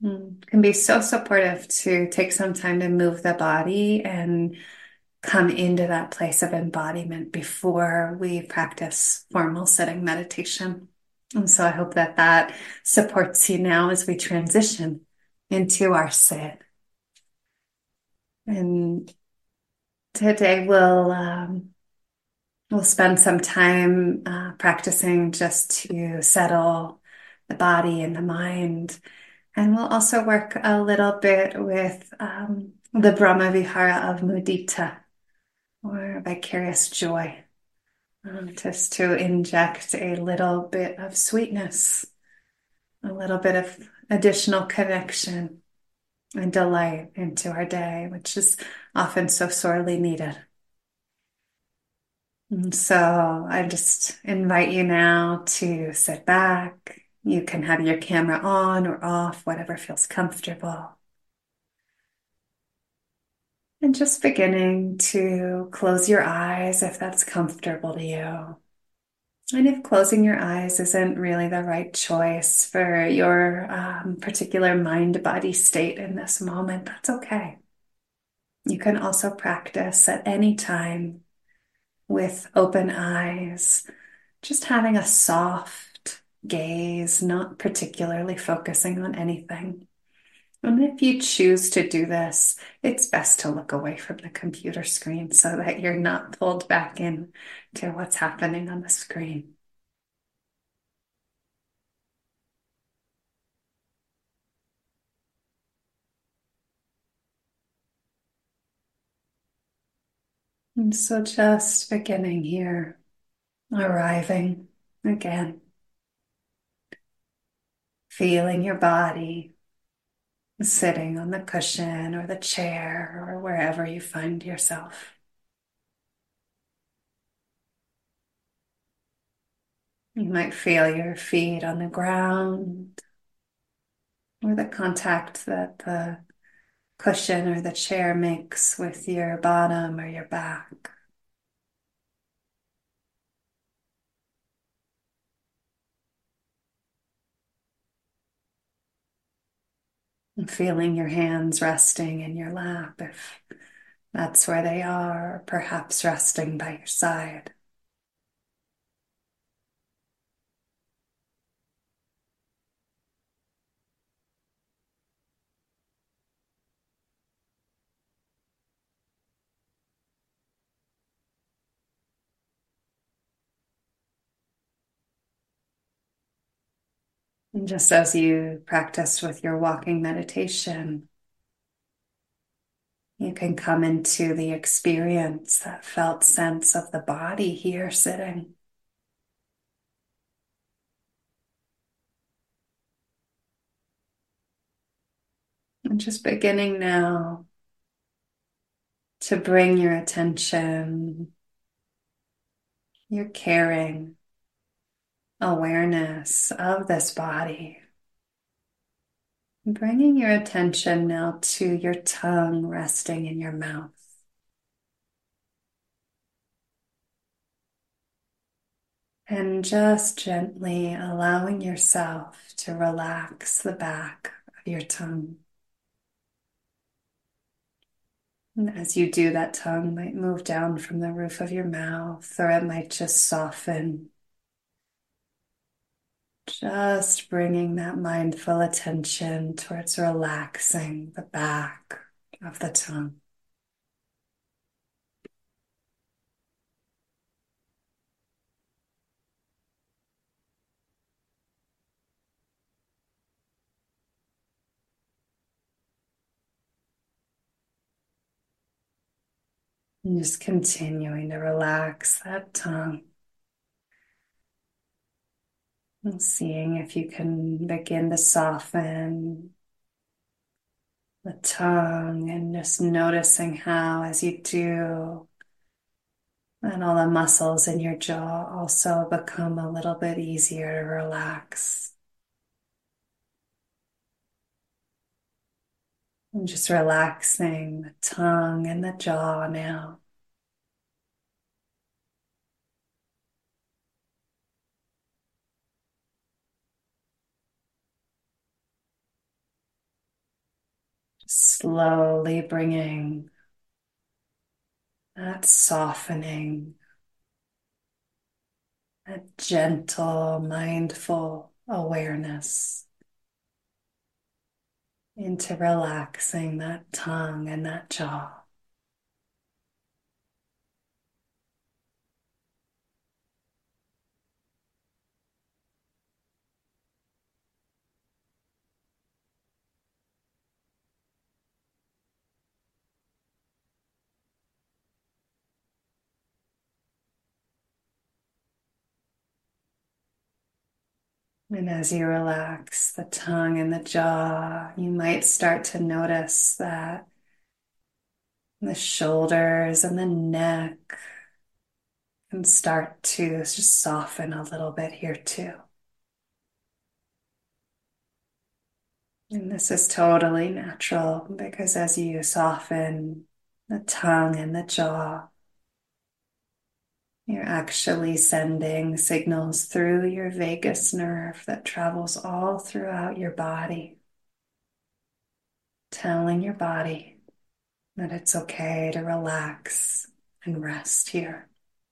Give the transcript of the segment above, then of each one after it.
Can be so supportive to take some time to move the body and come into that place of embodiment before we practice formal sitting meditation. And so I hope that that supports you now as we transition into our sit. And today we'll spend some time practicing just to settle the body and the mind. And we'll also work a little bit with the Brahma Vihara of mudita, or vicarious joy, just to inject a little bit of sweetness, a little bit of additional connection and delight into our day, which is often so sorely needed. And so I just invite you now to sit back. You can have your camera on or off, whatever feels comfortable. And just beginning to close your eyes if that's comfortable to you. And if closing your eyes isn't really the right choice for your particular mind-body state in this moment, that's okay. You can also practice at any time with open eyes, just having a soft gaze, not particularly focusing on anything. And if you choose to do this, it's best to look away from the computer screen so that you're not pulled back in to what's happening on the screen. And so just beginning here, arriving again, feeling your body sitting on the cushion or the chair or wherever you find yourself. You might feel your feet on the ground or the contact that the cushion or the chair makes with your bottom or your back. And feeling your hands resting in your lap if that's where they are, or perhaps resting by your side. And just as you practice with your walking meditation, you can come into the experience, that felt sense of the body here sitting. And just beginning now to bring your attention, your caring awareness of this body. Bringing your attention now to your tongue resting in your mouth. And just gently allowing yourself to relax the back of your tongue. And as you do, that tongue might move down from the roof of your mouth, or it might just soften. Just bringing that mindful attention towards relaxing the back of the tongue. And just continuing to relax that tongue. And seeing if you can begin to soften the tongue and just noticing how, as you do, and all the muscles in your jaw also become a little bit easier to relax. And just relaxing the tongue and the jaw now. Slowly bringing that softening, that gentle, mindful awareness into relaxing that tongue and that jaw. And as you relax the tongue and the jaw, you might start to notice that the shoulders and the neck can start to just soften a little bit here too. And this is totally natural because as you soften the tongue and the jaw, you're actually sending signals through your vagus nerve that travels all throughout your body, telling your body that it's okay to relax and rest here.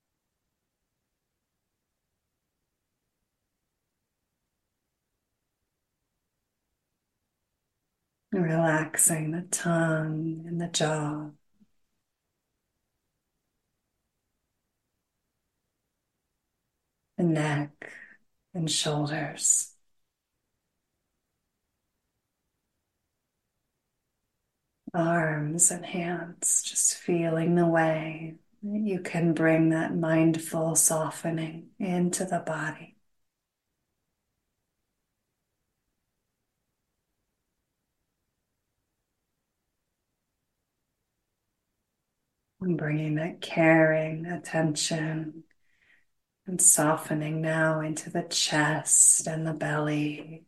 Relaxing the tongue and the jaw, the neck and shoulders, arms and hands, just feeling the way that you can bring that mindful softening into the body. And bringing that caring attention and softening now into the chest and the belly.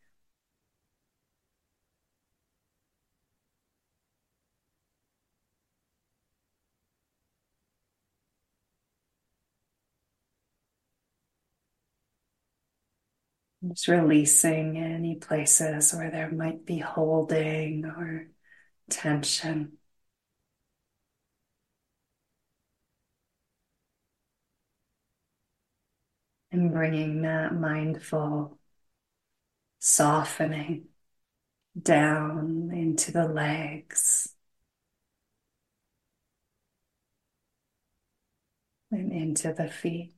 Just releasing any places where there might be holding or tension. And bringing that mindful softening down into the legs and into the feet.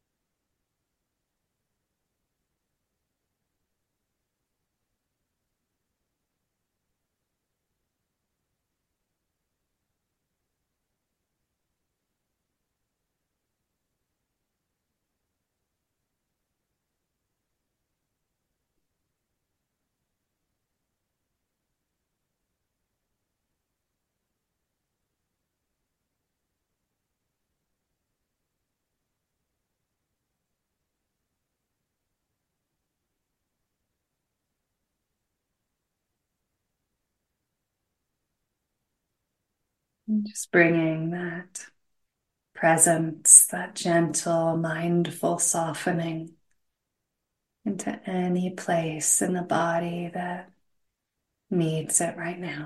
And just bringing that presence, that gentle, mindful softening into any place in the body that needs it right now.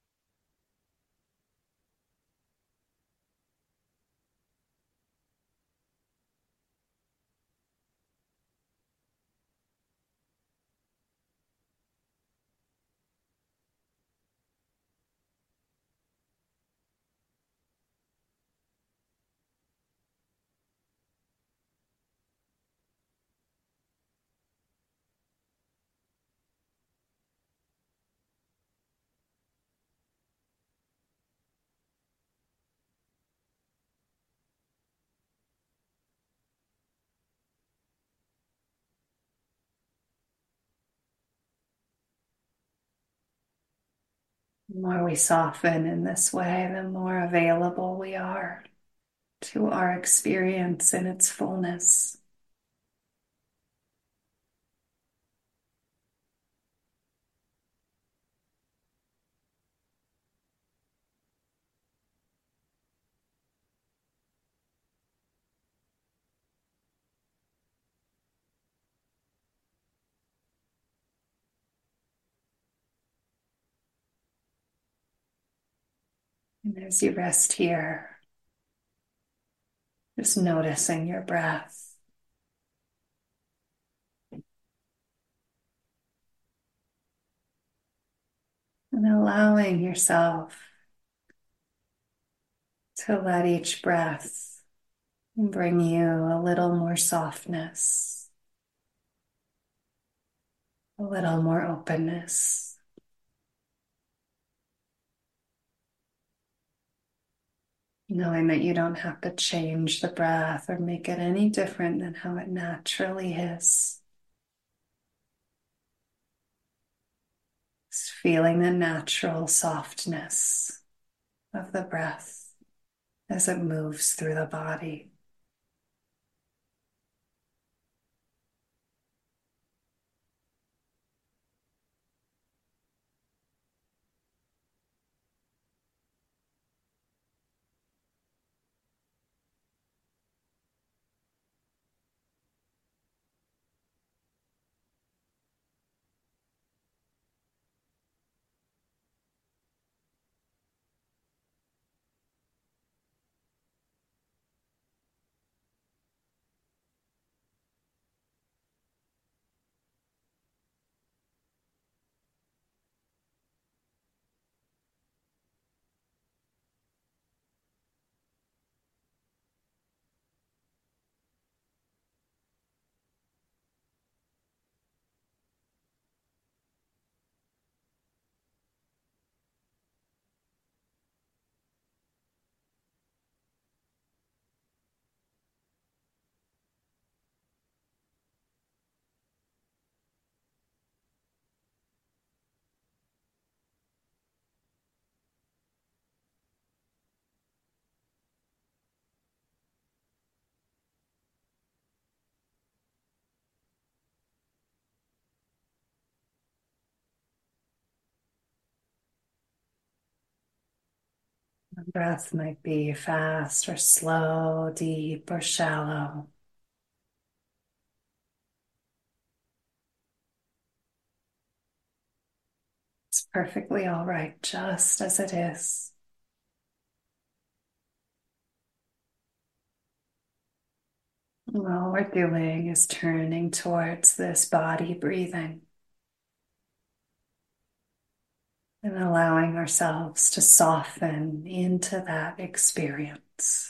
The more we soften in this way, the more available we are to our experience in its fullness. And as you rest here, just noticing your breath and allowing yourself to let each breath bring you a little more softness, a little more openness. Knowing that you don't have to change the breath or make it any different than how it naturally is. Just feeling the natural softness of the breath as it moves through the body. The breath might be fast or slow, deep or shallow. It's perfectly all right, just as it is. All we're doing is turning towards this body breathing and allowing ourselves to soften into that experience.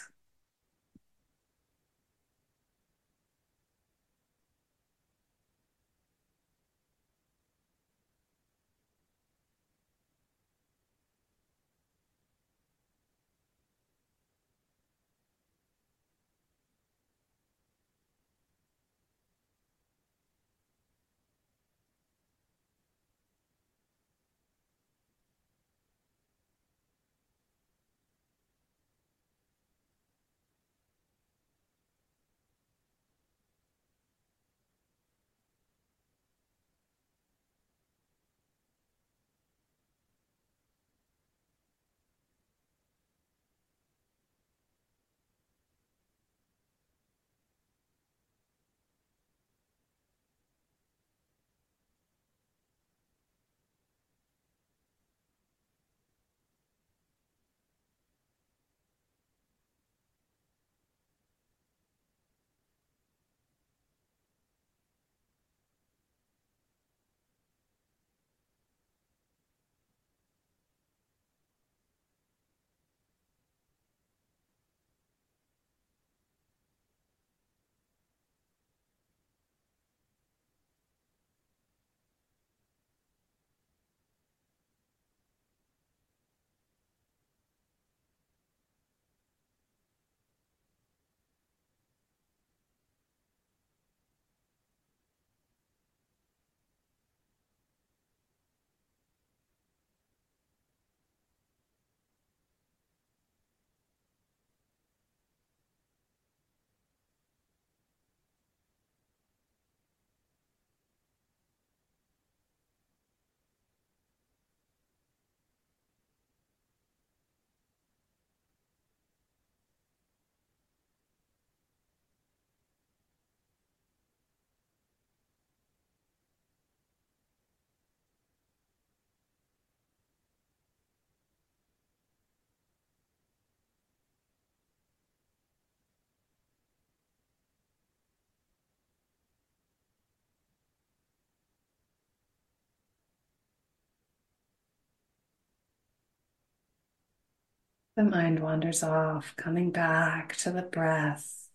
The mind wanders off, coming back to the breath,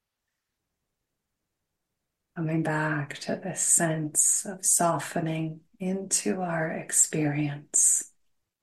coming back to this sense of softening into our experience.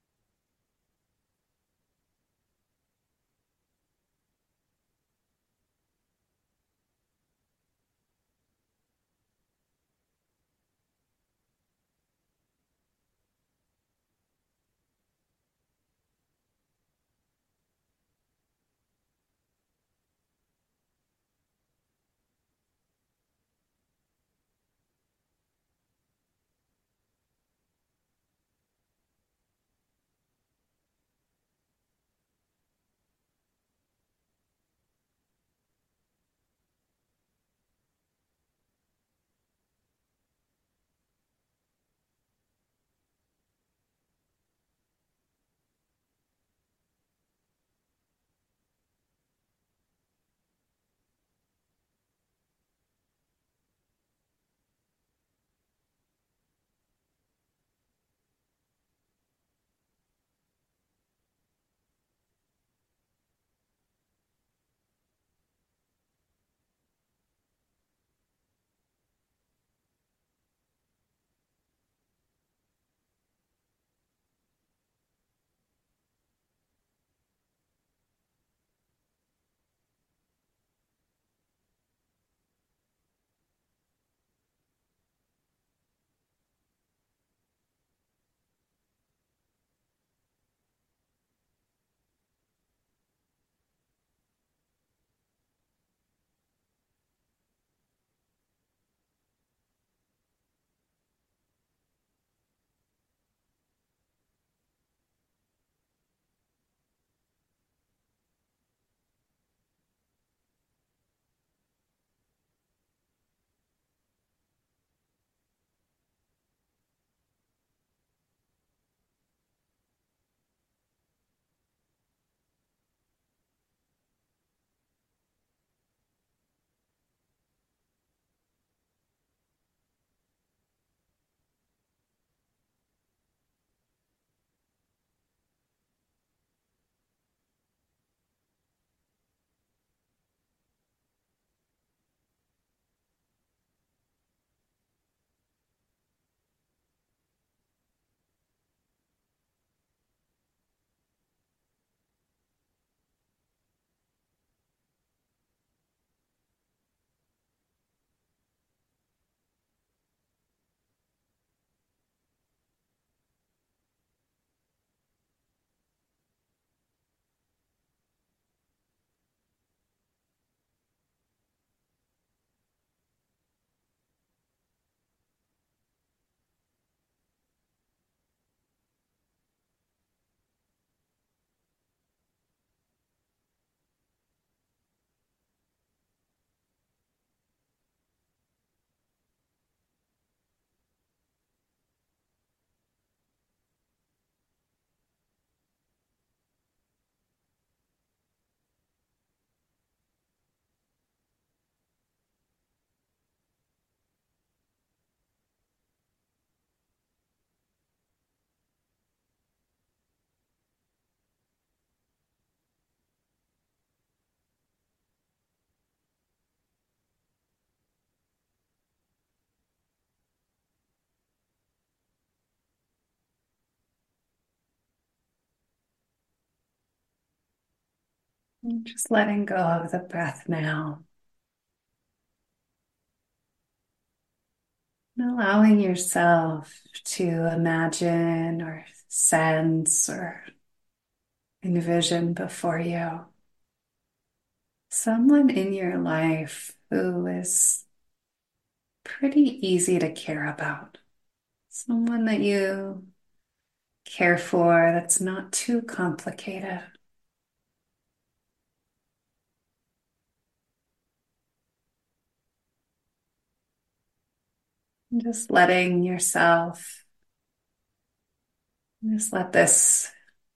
And just letting go of the breath now, and allowing yourself to imagine or sense or envision before you someone in your life who is pretty easy to care about, someone that you care for that's not too complicated. And just letting yourself, just let this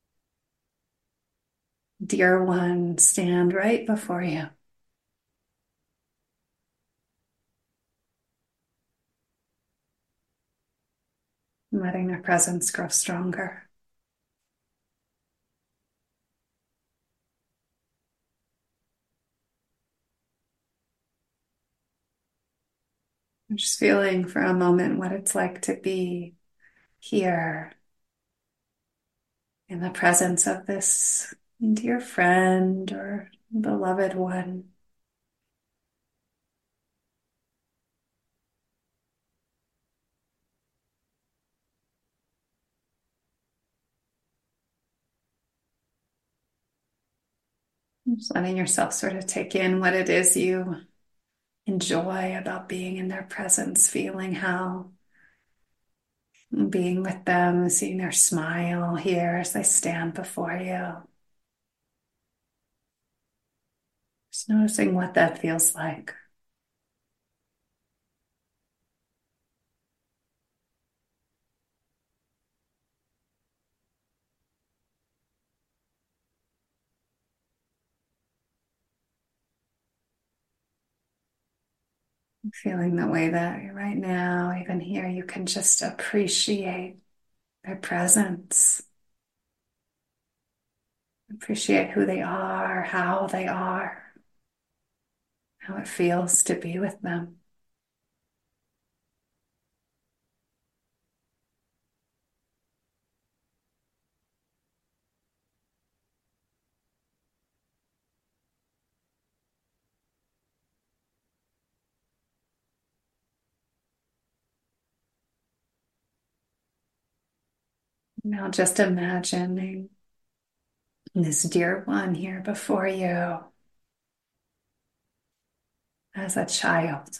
dear one stand right before you, letting their presence grow stronger. I'm just feeling for a moment what it's like to be here in the presence of this dear friend or beloved one. Just letting yourself sort of take in what it is you enjoy about being in their presence, feeling how being with them, seeing their smile here as they stand before you. Just noticing what that feels like. Feeling the way that you're right now, even here, you can just appreciate their presence, appreciate who they are, how it feels to be with them. Now, just imagining this dear one here before you as a child,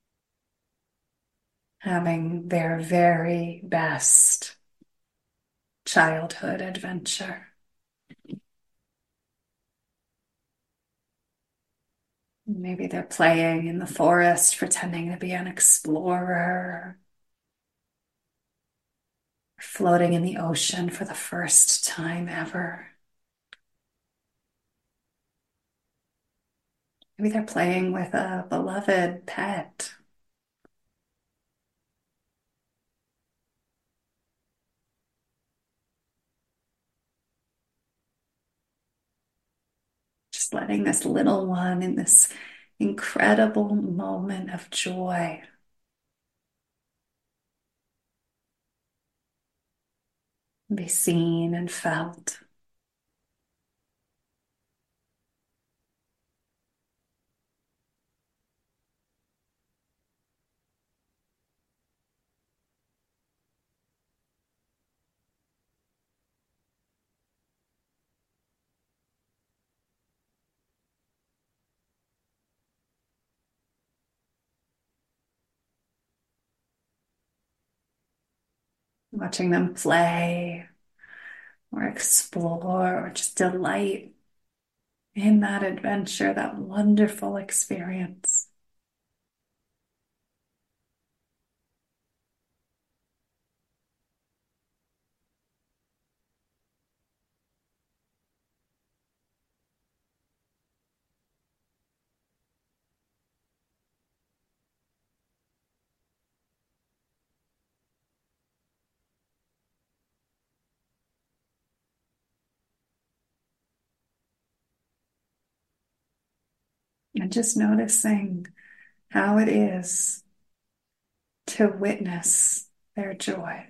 having their very best childhood adventure. Maybe they're playing in the forest, pretending to be an explorer, floating in the ocean for the first time ever. Maybe they're playing with a beloved pet. Just letting this little one in this incredible moment of joy be seen and felt. Watching them play or explore or just delight in that adventure, that wonderful experience. And just noticing how it is to witness their joy.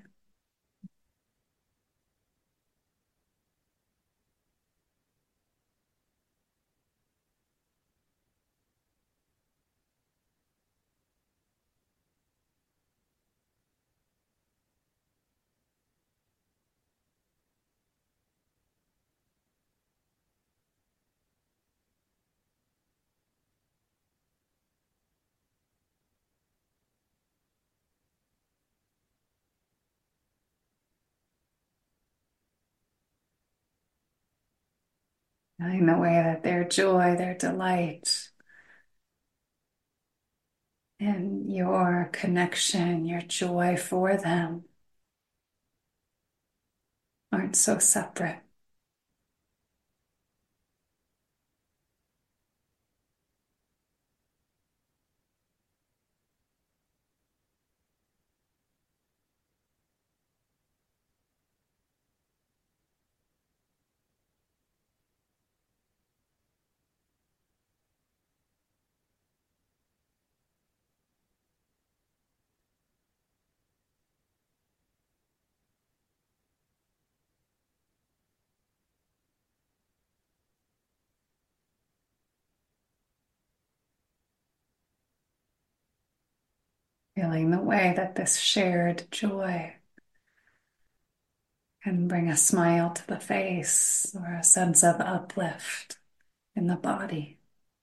Feeling the way that their joy, their delight, and your connection, your joy for them aren't so separate. Feeling the way that this shared joy can bring a smile to the face or a sense of uplift in the body.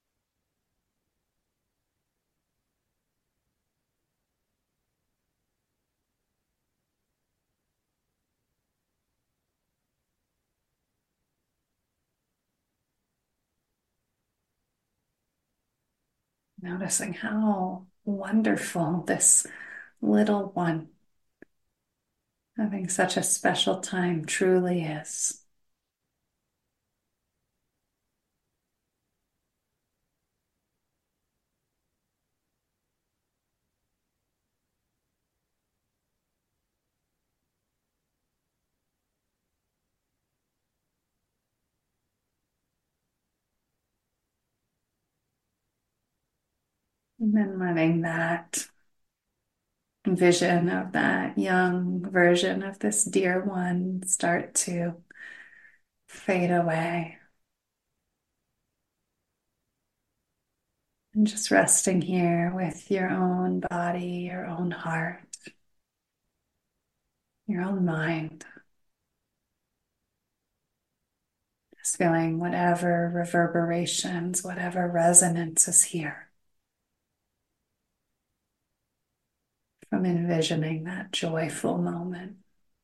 Noticing how wonderful this little one having such a special time truly is. And then letting that vision of that young version of this dear one start to fade away. And just resting here with your own body, your own heart, your own mind. Just feeling whatever reverberations, whatever resonance is here from envisioning that joyful moment.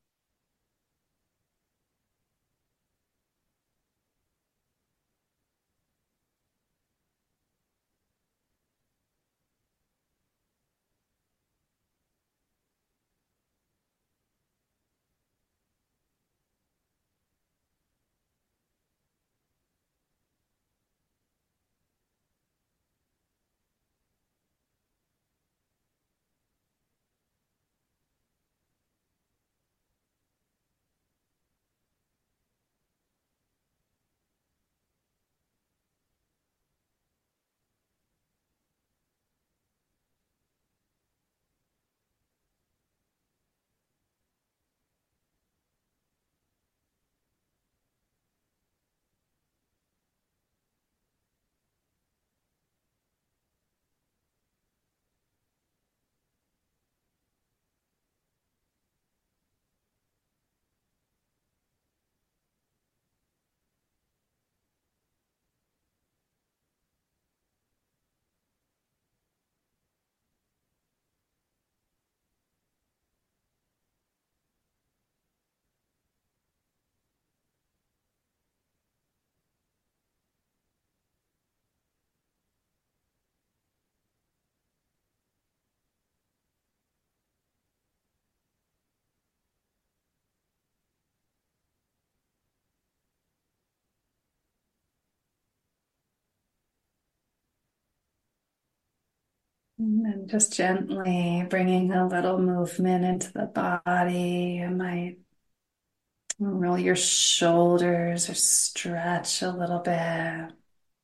And then just gently bringing a little movement into the body. You might roll your shoulders or stretch a little bit.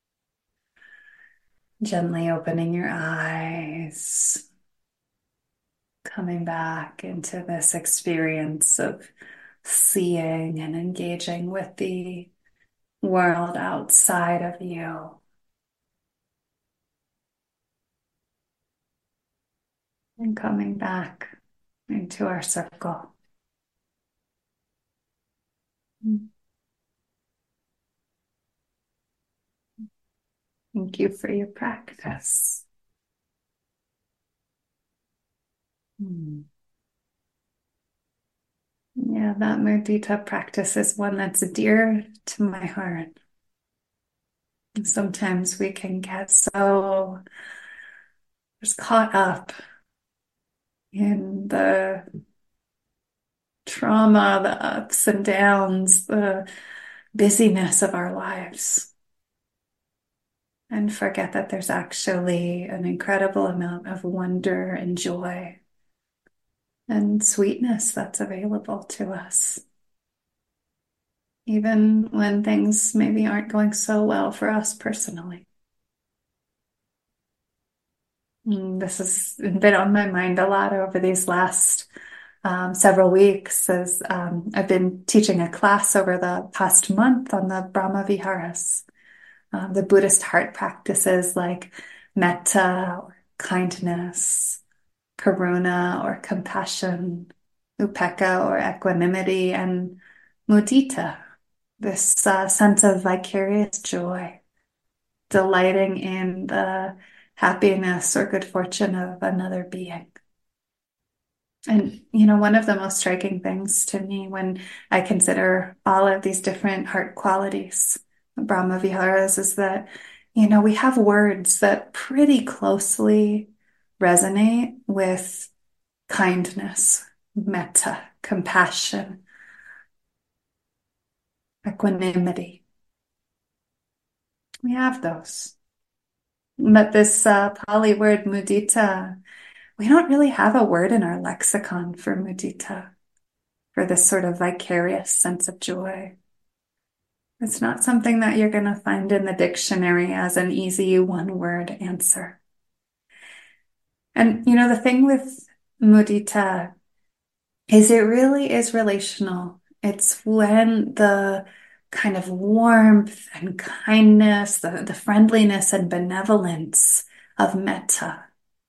Gently opening your eyes, coming back into this experience of seeing and engaging with the world outside of you, and coming back into our circle. Thank you for your practice. Yeah, that mudita practice is one that's dear to my heart. Sometimes we can get so just caught up in the trauma, the ups and downs, the busyness of our lives, and forget that there's actually an incredible amount of wonder and joy and sweetness that's available to us, even when things maybe aren't going so well for us personally. This has been on my mind a lot over these last several weeks as I've been teaching a class over the past month on the Brahma Viharas, the Buddhist heart practices like metta or kindness, karuna or compassion, upekkha or equanimity, and mudita, this sense of vicarious joy, delighting in the happiness or good fortune of another being. And, one of the most striking things to me when I consider all of these different heart qualities, Brahma Viharas, is that, we have words that pretty closely resonate with kindness, metta, compassion, equanimity. We have those. But this Pali word mudita, we don't really have a word in our lexicon for mudita, for this sort of vicarious sense of joy. It's not something that you're going to find in the dictionary as an easy one-word answer. And, the thing with mudita is it really is relational. It's when the kind of warmth and kindness, the friendliness and benevolence of metta,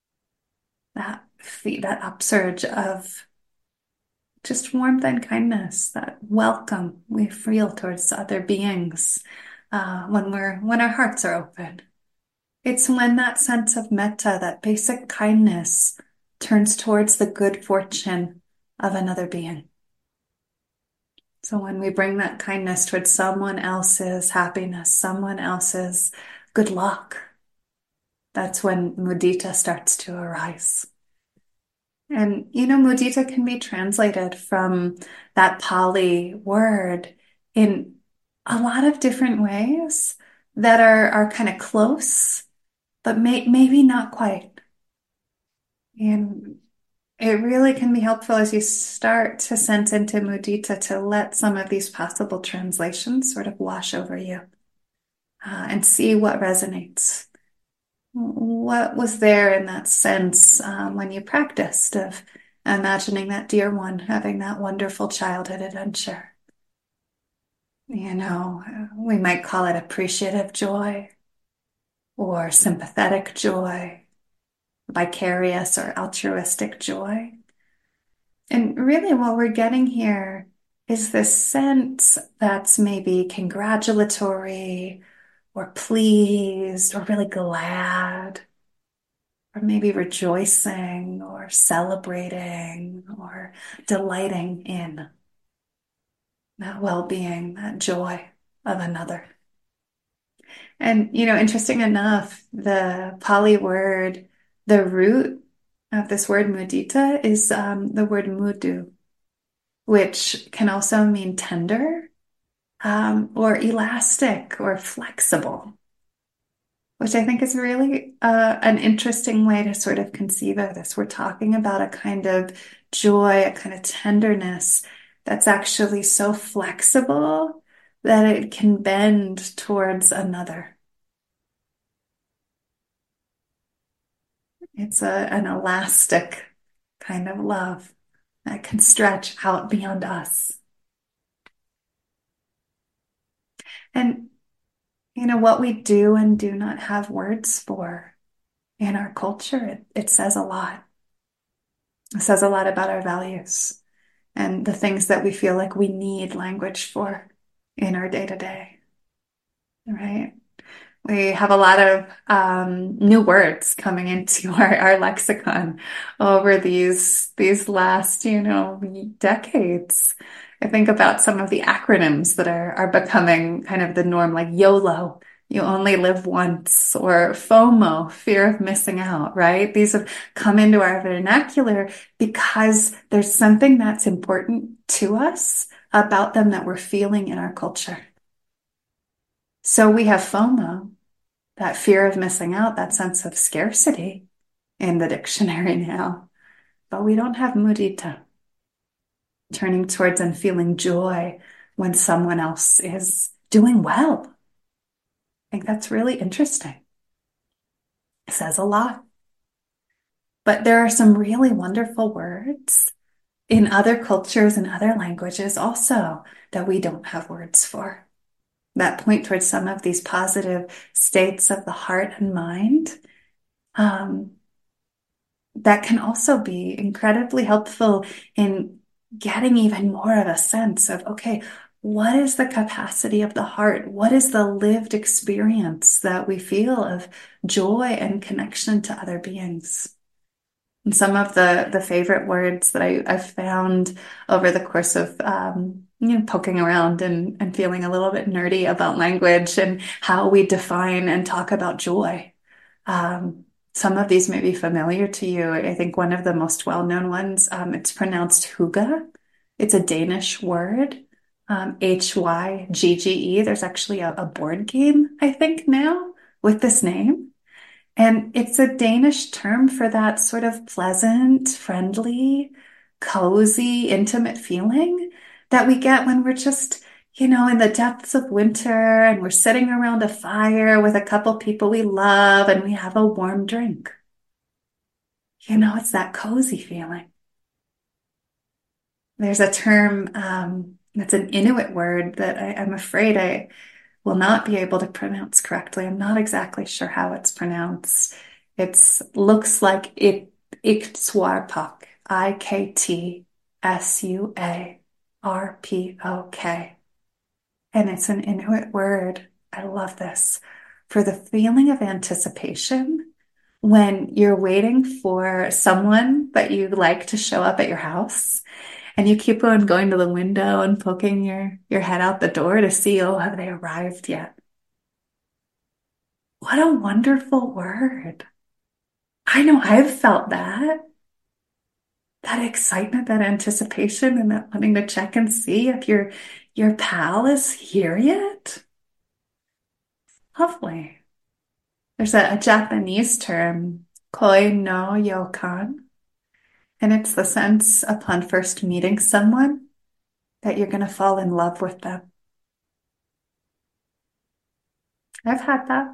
that upsurge of just warmth and kindness, that welcome we feel towards other beings when our hearts are open. It's when that sense of metta, that basic kindness, turns towards the good fortune of another being. So when we bring that kindness towards someone else's happiness, someone else's good luck, that's when mudita starts to arise. And, mudita can be translated from that Pali word in a lot of different ways that are kind of close, but maybe not quite. And it really can be helpful as you start to sense into mudita to let some of these possible translations sort of wash over you and see what resonates. What was there in that sense when you practiced of imagining that dear one having that wonderful childhood adventure? We might call it appreciative joy or sympathetic joy, vicarious or altruistic joy. And really what we're getting here is this sense that's maybe congratulatory or pleased or really glad, or maybe rejoicing or celebrating or delighting in that well-being, that joy of another. And, interesting enough, the Pali word, the root of this word mudita is the word mudu, which can also mean tender or elastic or flexible, which I think is really an interesting way to sort of conceive of this. We're talking about a kind of joy, a kind of tenderness that's actually so flexible that it can bend towards another. It's an elastic kind of love that can stretch out beyond us. And, what we do and do not have words for in our culture, it says a lot. It says a lot about our values and the things that we feel like we need language for in our day to day, right? We have a lot of new words coming into our lexicon over these last, decades. I think about some of the acronyms that are becoming kind of the norm, like YOLO, you only live once, or FOMO, fear of missing out, right? These have come into our vernacular because there's something that's important to us about them that we're feeling in our culture. So we have FOMO, that fear of missing out, that sense of scarcity in the dictionary now. But we don't have mudita, turning towards and feeling joy when someone else is doing well. I think that's really interesting. It says a lot. But there are some really wonderful words in other cultures and other languages also that we don't have words for, that point towards some of these positive states of the heart and mind that can also be incredibly helpful in getting even more of a sense of, okay, what is the capacity of the heart? What is the lived experience that we feel of joy and connection to other beings? And some of the favorite words that I've found over the course of poking around and feeling a little bit nerdy about language and how we define and talk about joy. Um, some of these may be familiar to you. I think one of the most well-known ones, it's pronounced hygge. It's a Danish word, Hyggge. There's actually a board game, I think, now with this name. And it's a Danish term for that sort of pleasant, friendly, cozy, intimate feeling that we get when we're just, in the depths of winter and we're sitting around a fire with a couple people we love and we have a warm drink. It's that cozy feeling. There's a term that's an Inuit word that I'm afraid I will not be able to pronounce correctly. I'm not exactly sure how it's pronounced. It's looks like it Iktswarpok, Iktsuarpok. And it's an Inuit word. I love this. For the feeling of anticipation when you're waiting for someone that you like to show up at your house and you keep on going to the window and poking your head out the door to see, oh, have they arrived yet? What a wonderful word. I know I've felt that excitement, that anticipation, and that wanting to check and see if your pal is here yet. Lovely. There's a Japanese term, koi no yokan, and it's the sense upon first meeting someone that you're going to fall in love with them. I've had that.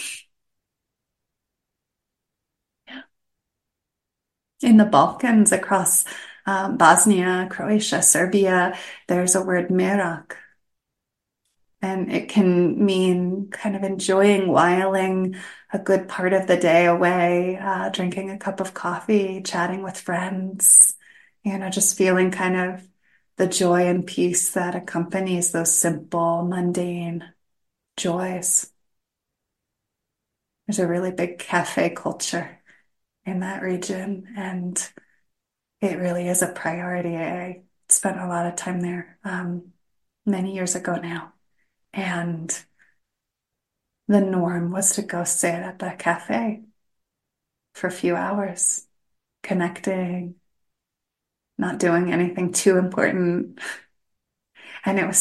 In the Balkans, across Bosnia, Croatia, Serbia, there's a word merak, and it can mean kind of enjoying whiling a good part of the day away, drinking a cup of coffee, chatting with friends, just feeling kind of the joy and peace that accompanies those simple, mundane joys. There's a really big cafe culture in that region, and it really is a priority. I spent a lot of time there many years ago now, and the norm was to go sit at the cafe for a few hours, connecting, not doing anything too important. And it was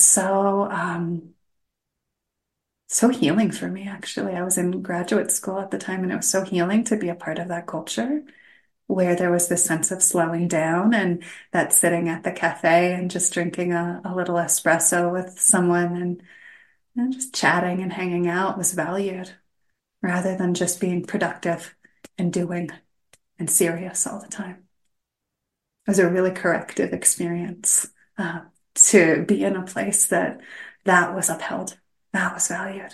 so healing for me, actually. I was in graduate school at the time, and it was so healing to be a part of that culture where there was this sense of slowing down, and that sitting at the cafe and just drinking a little espresso with someone and just chatting and hanging out was valued rather than just being productive and doing and serious all the time. It was a really corrective experience to be in a place that was upheld, that was valued.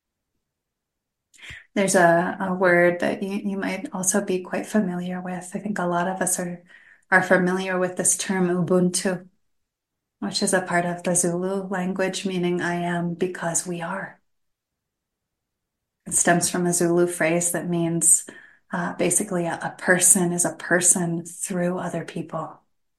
There's a word that you might also be quite familiar with. I think a lot of us are familiar with this term Ubuntu, which is a part of the Zulu language, meaning I am because we are. It stems from a Zulu phrase that means basically a person is a person through other people.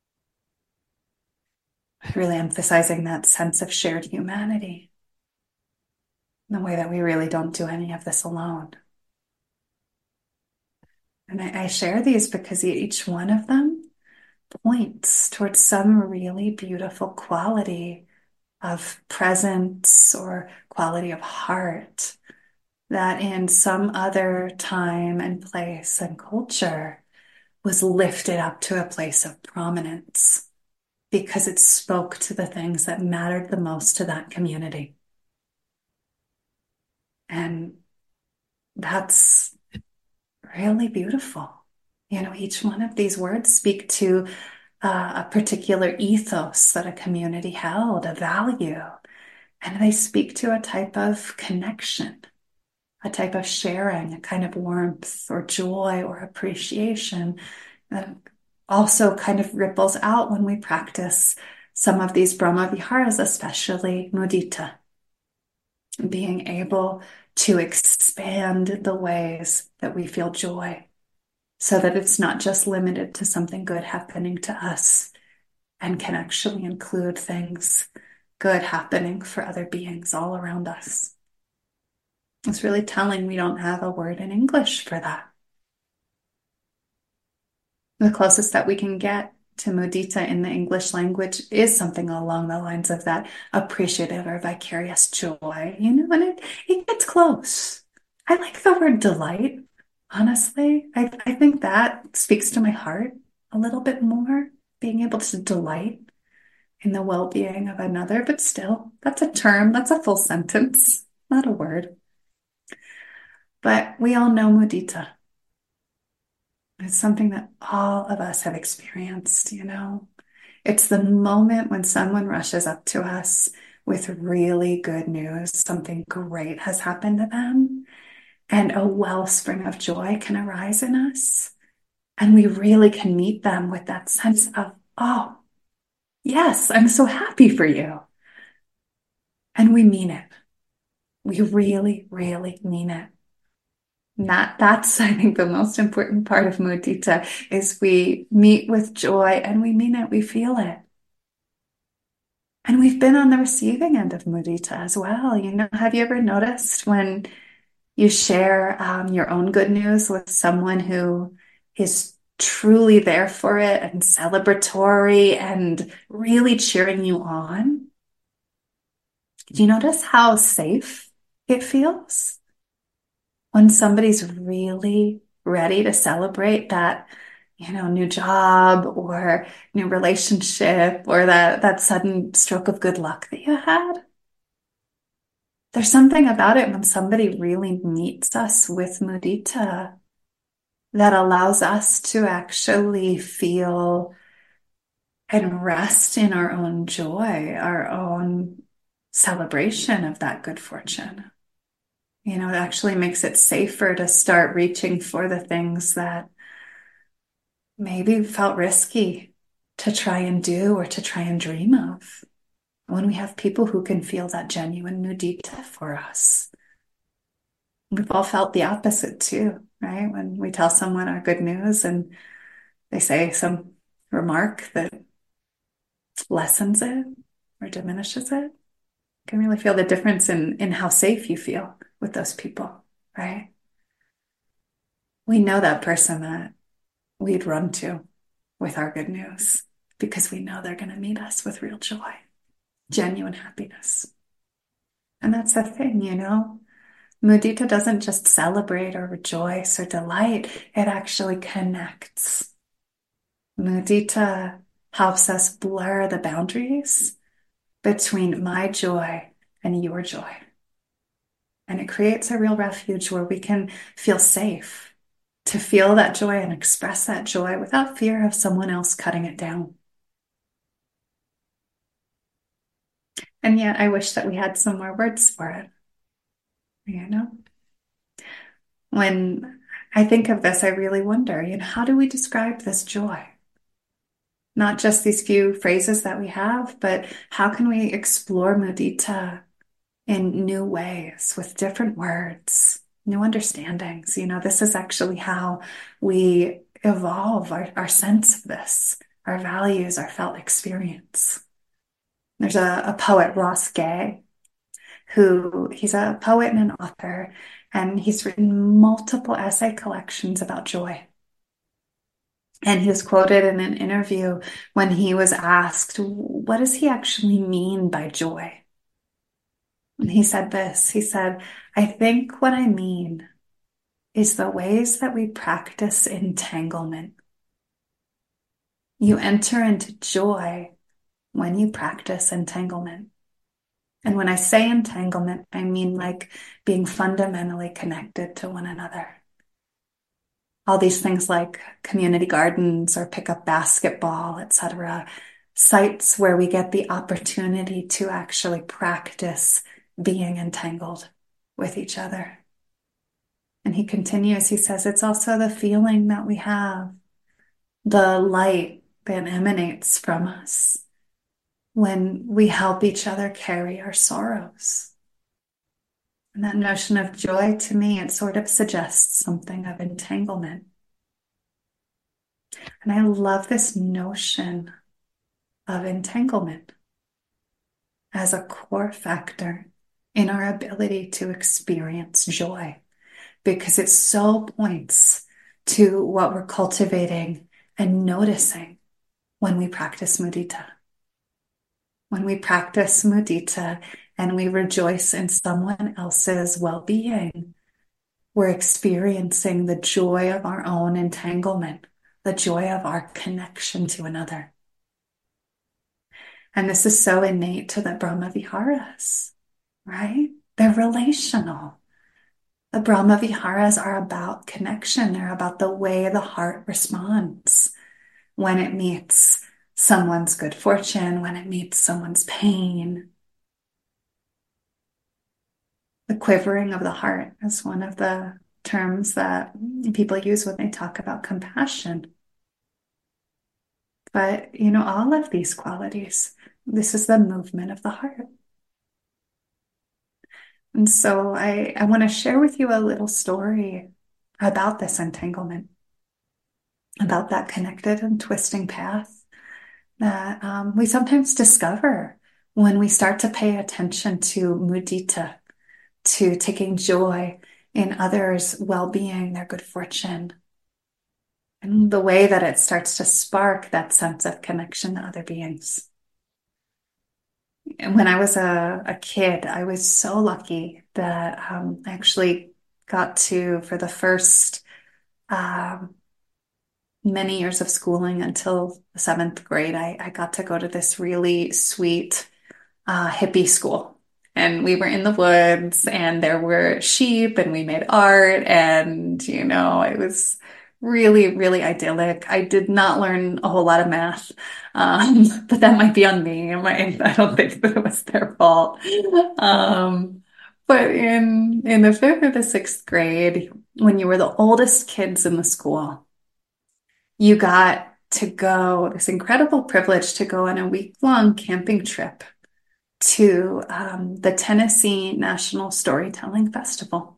Really emphasizing that sense of shared humanity, the way that we really don't do any of this alone. And I share these because each one of them points towards some really beautiful quality of presence or quality of heart that in some other time and place and culture was lifted up to a place of prominence because it spoke to the things that mattered the most to that community. And that's really beautiful. Each one of these words speak to a particular ethos that a community held, a value, and they speak to a type of connection, a type of sharing, a kind of warmth or joy or appreciation that also kind of ripples out when we practice some of these Brahma Viharas, especially mudita, being able to expand the ways that we feel joy so that it's not just limited to something good happening to us and can actually include things good happening for other beings all around us. It's really telling we don't have a word in English for that. The closest that we can get to mudita in the English language is something along the lines of that appreciative or vicarious joy, and it gets close. I like the word delight, honestly. I think that speaks to my heart a little bit more, being able to delight in the well-being of another, but still, that's a term, that's a full sentence, not a word. But we all know mudita. It's something that all of us have experienced. It's the moment when someone rushes up to us with really good news, something great has happened to them, and a wellspring of joy can arise in us. And we really can meet them with that sense of, oh, yes, I'm so happy for you. And we mean it. We really, really mean it. That's, I think, the most important part of mudita is we meet with joy and we mean it, we feel it. And we've been on the receiving end of mudita as well. Have you ever noticed when you share your own good news with someone who is truly there for it and celebratory and really cheering you on? Do you notice how safe it feels when somebody's really ready to celebrate that, new job or new relationship or that sudden stroke of good luck that you had? There's something about it when somebody really meets us with mudita that allows us to actually feel and rest in our own joy, our own celebration of that good fortune. It actually makes it safer to start reaching for the things that maybe felt risky to try and do or to try and dream of when we have people who can feel that genuine mudita for us. We've all felt the opposite too, right? When we tell someone our good news and they say some remark that lessens it or diminishes it, you can really feel the difference in how safe you feel with those people, right? We know that person that we'd run to with our good news because we know they're going to meet us with real joy, genuine happiness. And that's the thing. Mudita doesn't just celebrate or rejoice or delight, it actually connects. Mudita helps us blur the boundaries between my joy and your joy. And it creates a real refuge where we can feel safe to feel that joy and express that joy without fear of someone else cutting it down. And yet I wish that we had some more words for it. When I think of this, I really wonder, how do we describe this joy? Not just these few phrases that we have, but how can we explore mudita in new ways with different words, new understandings? This is actually how we evolve our sense of this, our values, our felt experience. There's a poet, Ross Gay, he's a poet and an author, and he's written multiple essay collections about joy. And he was quoted in an interview when he was asked, what does he actually mean by joy? And he said this, he said, I think what I mean is the ways that we practice entanglement. You enter into joy when you practice entanglement. And when I say entanglement, I mean like being fundamentally connected to one another. All these things like community gardens or pickup basketball, etc. Sites where we get the opportunity to actually practice being entangled with each other. And he continues, he says, it's also the feeling that we have, the light that emanates from us when we help each other carry our sorrows. And that notion of joy, to me, it sort of suggests something of entanglement. And I love this notion of entanglement as a core factor in our ability to experience joy, because it so points to what we're cultivating and noticing when we practice mudita. When we practice mudita and we rejoice in someone else's well-being, we're experiencing the joy of our own entanglement, the joy of our connection to another. And this is so innate to the Brahma Viharas, right? They're relational. The Brahma Viharas are about connection. They're about the way the heart responds when it meets someone's good fortune, when it meets someone's pain. The quivering of the heart is one of the terms that people use when they talk about compassion. But, all of these qualities, this is the movement of the heart. And so I want to share with you a little story about this entanglement, about that connected and twisting path that we sometimes discover when we start to pay attention to mudita, to taking joy in others' well-being, their good fortune, and the way that it starts to spark that sense of connection to other beings. And when I was a kid, I was so lucky that I actually got to, for the first um, many years of schooling until the seventh grade, I got to go to this really sweet hippie school. And we were in the woods and there were sheep and we made art and, it was really, really idyllic. I did not learn a whole lot of math, but that might be on me. I don't think that it was their fault. But in the fifth or the sixth grade, when you were the oldest kids in the school, you got to go, this incredible privilege to go on a week-long camping trip to the Tennessee National Storytelling Festival.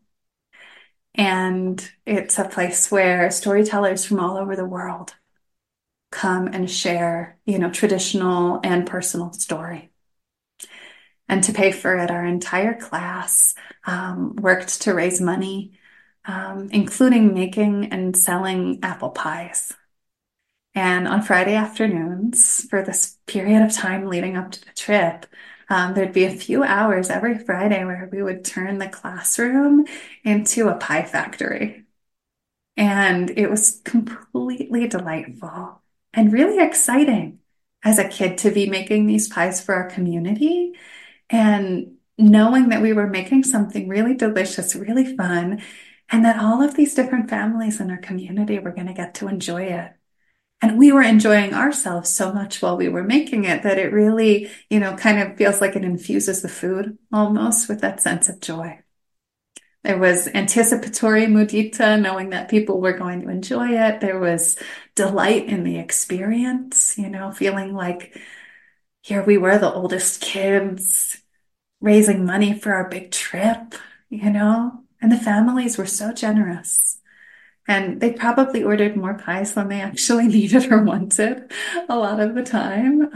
And it's a place where storytellers from all over the world come and share, traditional and personal story. And to pay for it, our entire class worked to raise money, including making and selling apple pies. And on Friday afternoons, for this period of time leading up to the trip, there'd be a few hours every Friday where we would turn the classroom into a pie factory. And it was completely delightful and really exciting as a kid to be making these pies for our community and knowing that we were making something really delicious, really fun, and that all of these different families in our community were going to get to enjoy it. And we were enjoying ourselves so much while we were making it that it really, kind of feels like it infuses the food almost with that sense of joy. There was anticipatory mudita, knowing that people were going to enjoy it. There was delight in the experience, feeling like here we were, the oldest kids, raising money for our big trip, and the families were so generous. And they probably ordered more pies than they actually needed or wanted a lot of the time.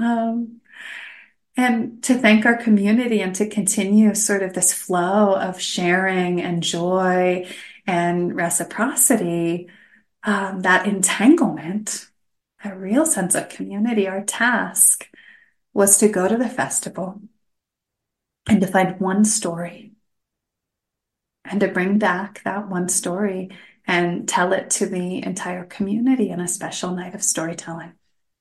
And to thank our community and to continue sort of this flow of sharing and joy and reciprocity, that entanglement, a real sense of community, our task was to go to the festival and to find one story and to bring back that one story and tell it to the entire community in a special night of storytelling.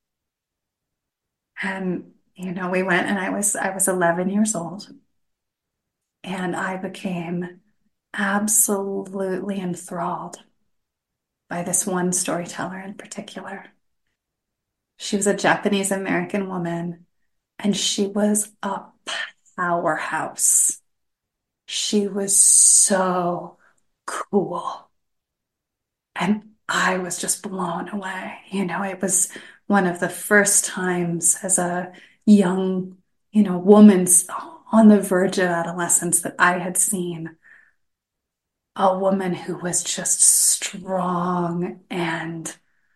And, we went and I was 11 years old and I became absolutely enthralled by this one storyteller in particular. She was a Japanese American woman and she was a powerhouse. She was so cool. And I was just blown away. It was one of the first times as a young, woman's on the verge of adolescence that I had seen a woman who was just strong and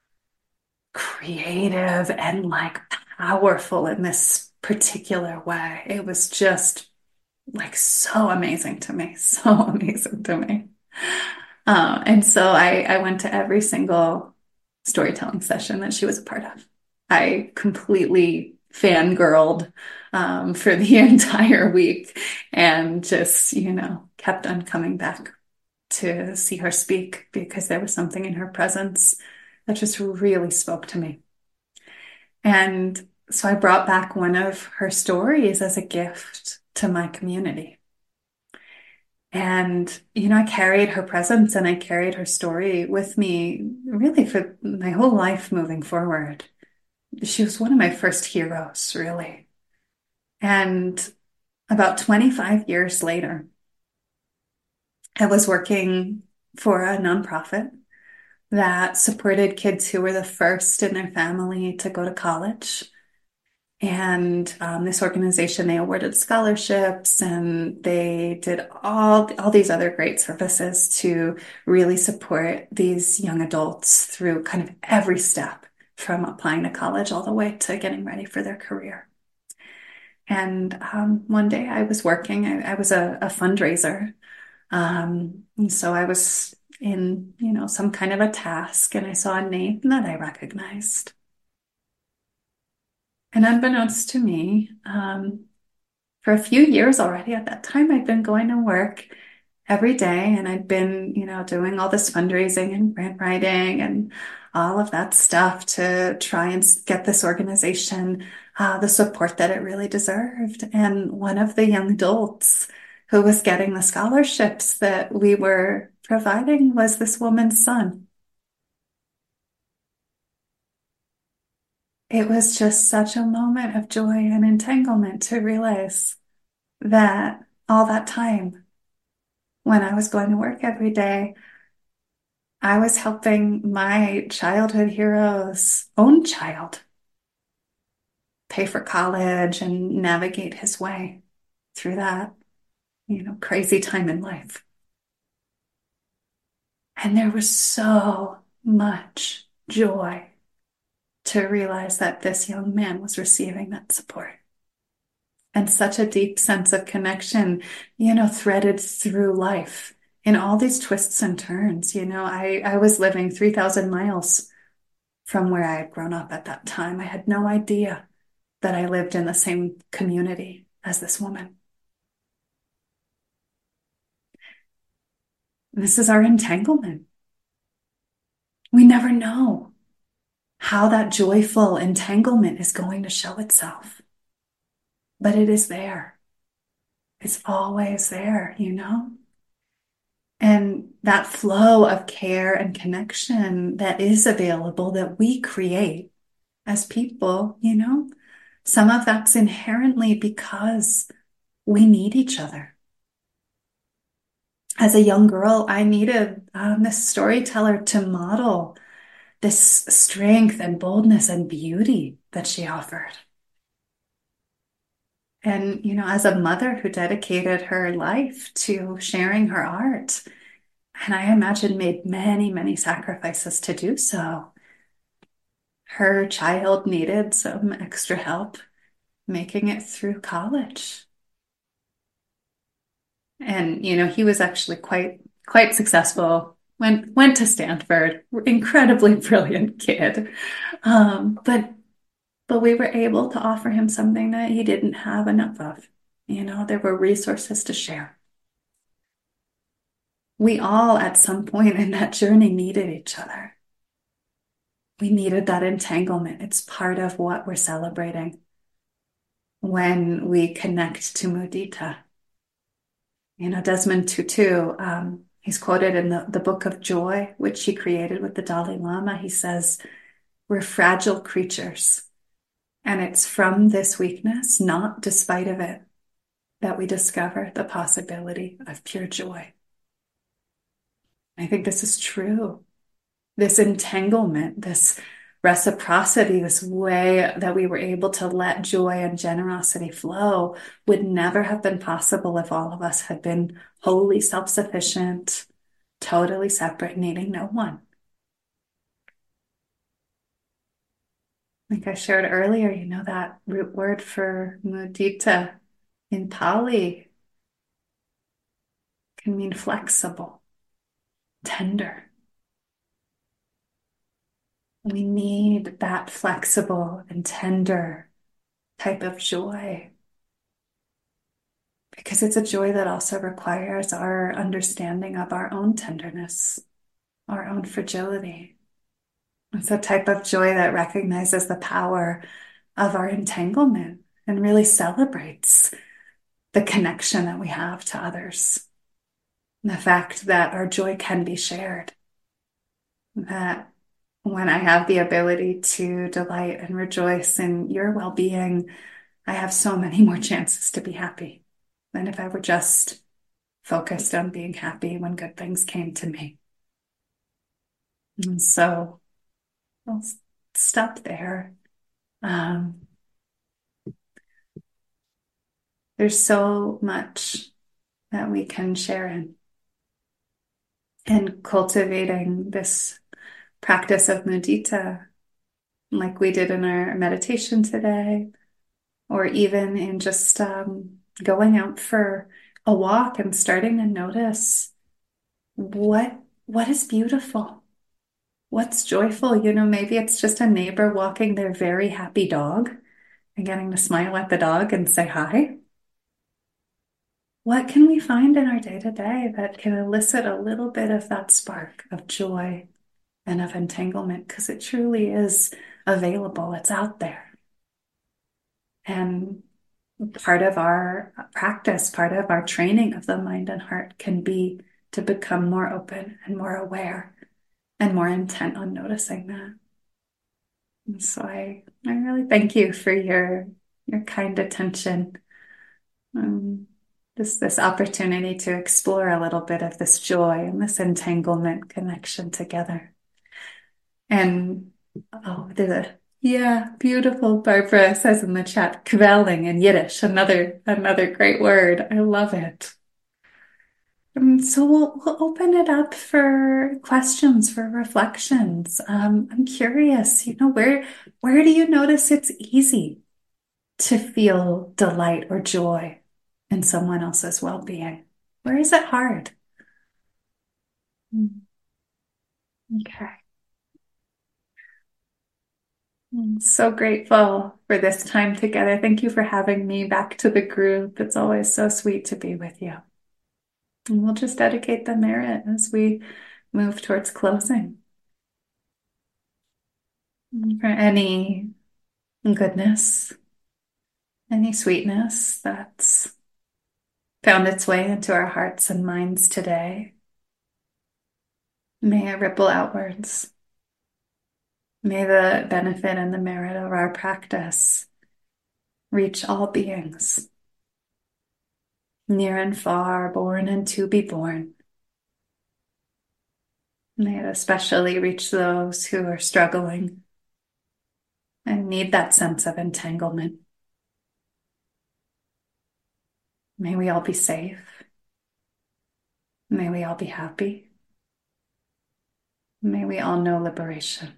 creative and like powerful in this particular way. It was just like so amazing to me, so amazing to me. And so I went to every single storytelling session that she was a part of. I completely fangirled for the entire week and just, kept on coming back to see her speak because there was something in her presence that just really spoke to me. And so I brought back one of her stories as a gift to my community. And, I carried her presence and I carried her story with me really for my whole life moving forward. She was one of my first heroes, really. And about 25 years later, I was working for a nonprofit that supported kids who were the first in their family to go to college. And this organization, they awarded scholarships and they did all these other great services to really support these young adults through kind of every step from applying to college all the way to getting ready for their career. And one day I was working, I was a fundraiser. And so I was in, some kind of a task and I saw a name that I recognized. And unbeknownst to me, for a few years already at that time, I'd been going to work every day and I'd been, doing all this fundraising and grant writing and all of that stuff to try and get this organization the support that it really deserved. And one of the young adults who was getting the scholarships that we were providing was this woman's son. It was just such a moment of joy and entanglement to realize that all that time when I was going to work every day, I was helping my childhood hero's own child pay for college and navigate his way through that, crazy time in life. And there was so much joy to realize that this young man was receiving that support. And such a deep sense of connection, threaded through life in all these twists and turns. I was living 3,000 miles from where I had grown up at that time. I had no idea that I lived in the same community as this woman. This is our entanglement. We never know how that joyful entanglement is going to show itself, but it is there. It's always there, And that flow of care and connection that is available that we create as people, some of that's inherently because we need each other. As a young girl, I needed this storyteller to model this strength and boldness and beauty that she offered. And, as a mother who dedicated her life to sharing her art, and I imagine made many, many sacrifices to do so, her child needed some extra help making it through college. And, he was actually quite successful. Went to Stanford, incredibly brilliant kid. But we were able to offer him something that he didn't have enough of. There were resources to share. We all, at some point in that journey, needed each other. We needed that entanglement. It's part of what we're celebrating when we connect to mudita. Desmond Tutu, he's quoted in the Book of Joy, which he created with the Dalai Lama. He says, we're fragile creatures. And it's from this weakness, not despite of it, that we discover the possibility of pure joy. I think this is true. This entanglement, this reciprocity, this way that we were able to let joy and generosity flow would never have been possible if all of us had been wholly self-sufficient, totally separate, needing no one. Like I shared earlier, that root word for mudita in Pali can mean flexible, tender. We need that flexible and tender type of joy because it's a joy that also requires our understanding of our own tenderness, our own fragility. It's a type of joy that recognizes the power of our entanglement and really celebrates the connection that we have to others. The fact that our joy can be shared, that when I have the ability to delight and rejoice in your well-being, I have so many more chances to be happy than if I were just focused on being happy when good things came to me. And so I'll stop there. Um, there's so much that we can share in. And cultivating this practice of mudita, like we did in our meditation today, or even in just going out for a walk and starting to notice what is beautiful, what's joyful. Maybe it's just a neighbor walking their very happy dog and getting to smile at the dog and say hi. What can we find in our day to day that can elicit a little bit of that spark of joy and of entanglement? Because it truly is available, it's out there. And part of our practice, part of our training of the mind and heart can be to become more open and more aware and more intent on noticing that. And so I really thank you for your kind attention. This opportunity to explore a little bit of this joy and this entanglement connection together. And yeah, beautiful. Barbara says in the chat, kvelling in Yiddish, another great word. I love it. And so we'll open it up for questions, for reflections. I'm curious, where do you notice it's easy to feel delight or joy in someone else's well-being? Where is it hard? Okay. I'm so grateful for this time together. Thank you for having me back to the group. It's always so sweet to be with you. And we'll just dedicate the merit as we move towards closing. For any goodness, any sweetness that's found its way into our hearts and minds today, may it ripple outwards. May the benefit and the merit of our practice reach all beings, near and far, born and to be born. May it especially reach those who are struggling and need that sense of entanglement. May we all be safe. May we all be happy. May we all know liberation.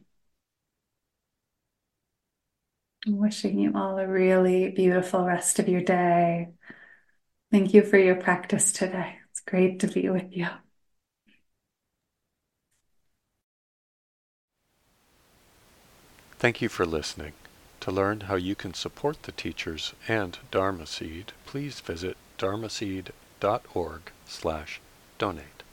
I'm wishing you all a really beautiful rest of your day. Thank you for your practice today. It's great to be with you. Thank you for listening. To learn how you can support the teachers and Dharma Seed, please visit dharmaseed.org/donate.